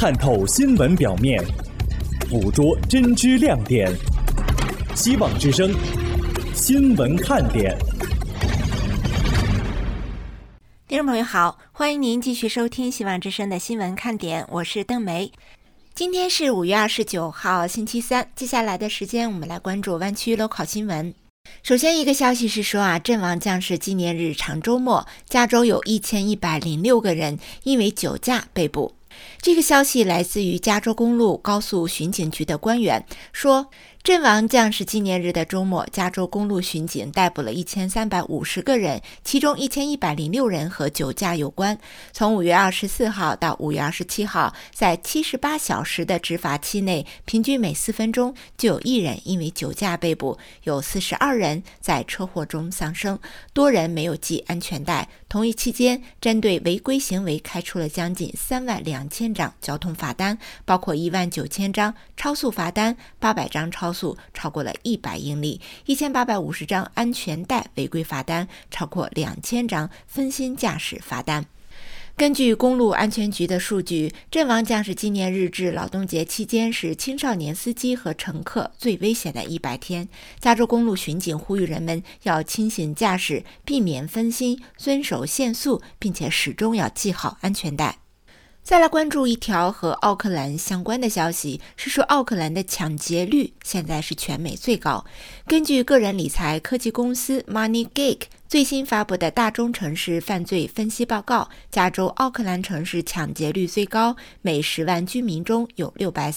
探透新闻表面，捕捉真知亮点。希望之声，新闻看点。 听众朋友好，欢迎您继续收听希望之声的新闻看点，我是邓梅。今天是5月29号星期三，接下来的时间我们来关注湾区 local 新闻。首先一个消息是说阵亡将士纪念日长周末，加州有1106个人因为酒驾被捕。这个消息来自于加州公路高速巡警局的官员说，阵亡将士纪念日的周末，加州公路巡警逮捕了1350个人，其中1106人和酒驾有关。从5月24号到5月27号，在78小时的执法期内，平均每4分钟就有1人因为酒驾被捕，有42人在车祸中丧生，多人没有系安全带。同一期间，针对违规行为开出了将近32000张交通罚单，包括19000张超速罚单，800张超速超过了100英里，1850张安全带违规罚单，超过2000张分心驾驶罚单。根据公路安全局的数据，阵亡将士纪念日至劳动节期间是青少年司机和乘客最危险的100天。加州公路巡警呼吁人们要清醒驾驶，避免分心，遵守限速，并且始终要系好安全带。再来关注一条和奥克兰相关的消息，是说奥克兰的抢劫率现在是全美最高。根据个人理财科技公司 MoneyGeek 最新发布的大中城市犯罪分析报告，加州奥克兰城市抢劫率最高，每10万居民中有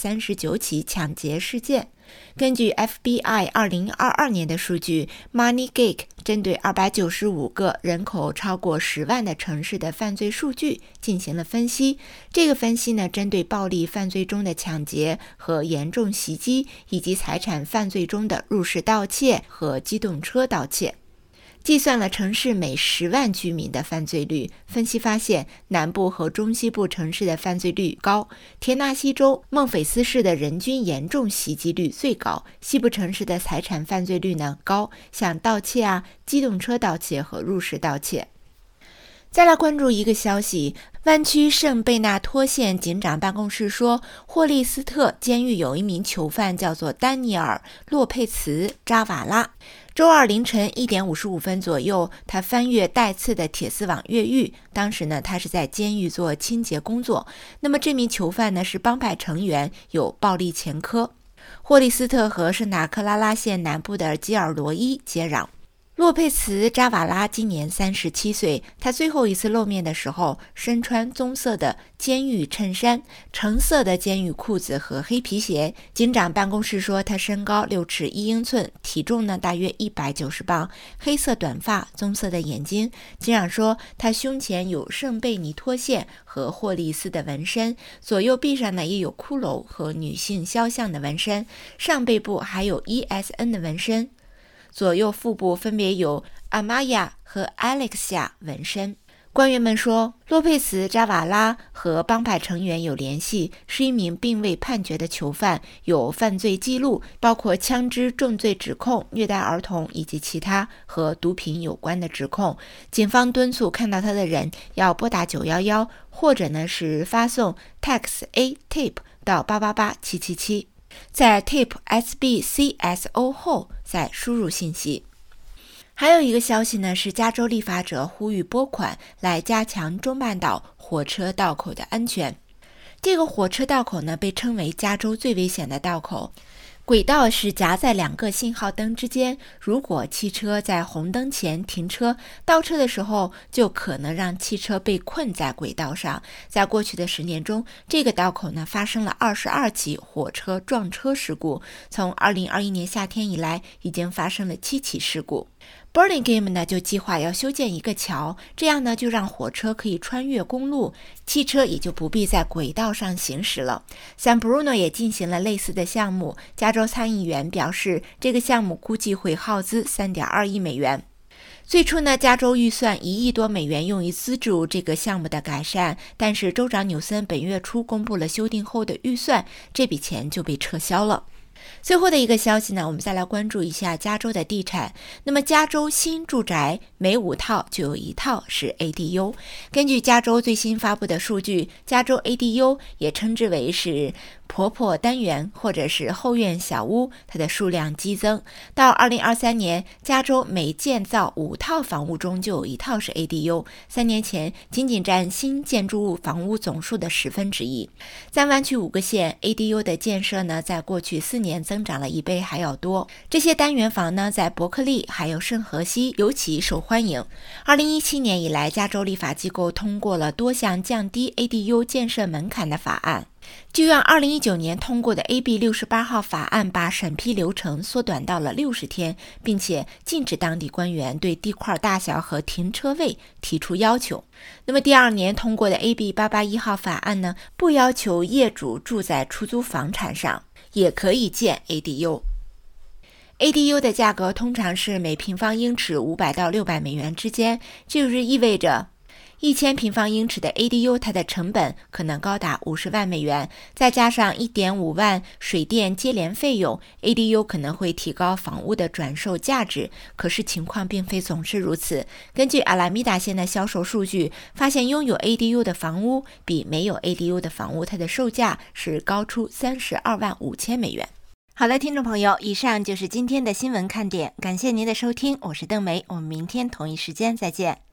639起抢劫事件。根据 FBI 2022年的数据， MoneyGeek 针对295个人口超过10万的城市的犯罪数据进行了分析。这个分析呢，针对暴力犯罪中的抢劫和严重袭击，以及财产犯罪中的入室盗窃和机动车盗窃，计算了城市每10万居民的犯罪率。分析发现，南部和中西部城市的犯罪率高，田纳西州孟菲斯市的人均严重袭击率最高，西部城市的财产犯罪率呢高，像盗窃机动车盗窃和入室盗窃。再来关注一个消息，湾区圣贝纳托县警长办公室说，霍利斯特监狱有一名囚犯叫做丹尼尔·洛佩茨·扎瓦拉。周二凌晨1点55分左右，他翻越带刺的铁丝网越狱。当时呢，他是在监狱做清洁工作。那么这名囚犯呢是帮派成员，有暴力前科。霍利斯特和圣塔克拉拉县南部的基尔罗伊接壤。洛佩茨·扎瓦拉今年37岁，他最后一次露面的时候身穿棕色的监狱衬衫、橙色的监狱裤子和黑皮鞋。警长办公室说，他身高6尺1英寸，体重呢大约190磅，黑色短发，棕色的眼睛。警长说，他胸前有圣贝尼托县和霍利斯的纹身，左右臂上呢也有骷髅和女性肖像的纹身，上背部还有 ESN 的纹身。左右腹部分别有阿玛亚和 Alexia 纹身。官员们说，洛佩茨·扎瓦拉和帮派成员有联系，是一名并未判决的囚犯，有犯罪记录，包括枪支重罪指控、虐待儿童以及其他和毒品有关的指控。警方敦促看到他的人要拨打911，或者呢是发送 Text A Tape 到888777。在 Tape SBCSO 后再输入信息。还有一个消息呢，是加州立法者呼吁拨款来加强中半岛火车道口的安全。这个火车道口呢被称为加州最危险的道口。轨道是夹在2个信号灯之间，如果汽车在红灯前停车，倒车的时候就可能让汽车被困在轨道上。在过去的10年中，这个道口呢发生了22起火车撞车事故，从2021年夏天以来已经发生了7起事故。Burlingame 呢就计划要修建一个桥，这样呢就让火车可以穿越公路，汽车也就不必在轨道上行驶了。San Bruno 也进行了类似的项目，加州参议员表示，这个项目估计会耗资3.2亿美元。最初呢，加州预算1亿多美元用于资助这个项目的改善，但是州长纽森本月初公布了修订后的预算，这笔钱就被撤销了。 最后的一个消息呢，我们再来关注一下加州的地产。那么加州新住宅每5套就有1套是 ADU。根据加州最新发布的数据，加州 ADU 也称之为是婆婆单元或者是后院小屋，它的数量激增。到2023年，加州每建造5套房屋中就有1套是 ADU。3年前仅占新建筑物房屋总数的1/10。在湾区5个县 ADU 的建设呢，在过去4年增长了1倍还要多。这些单元房呢，在伯克利还有圣荷西尤其受欢迎。2017年以来，加州立法机构通过了多项降低 ADU 建设门槛的法案。就按2019年通过的 AB 68号法案，把审批流程缩短到了60天，并且禁止当地官员对地块大小和停车位提出要求。那么第2年通过的 AB 881号法案呢，不要求业主住在出租房产上，也可以建 ADU。ADU 的价格通常是每平方英尺500到600美元之间，这就是意味着1000平方英尺的 ADU 它的成本可能高达50万美元，再加上1.5万水电接连费用， ADU 可能会提高房屋的转售价值。可是情况并非总是如此。根据阿拉米达县的销售数据发现，拥有 ADU 的房屋比没有 ADU 的房屋它的售价是高出32万5千美元。好了，听众朋友，以上就是今天的新闻看点，感谢您的收听，我是邓梅，我们明天同一时间再见。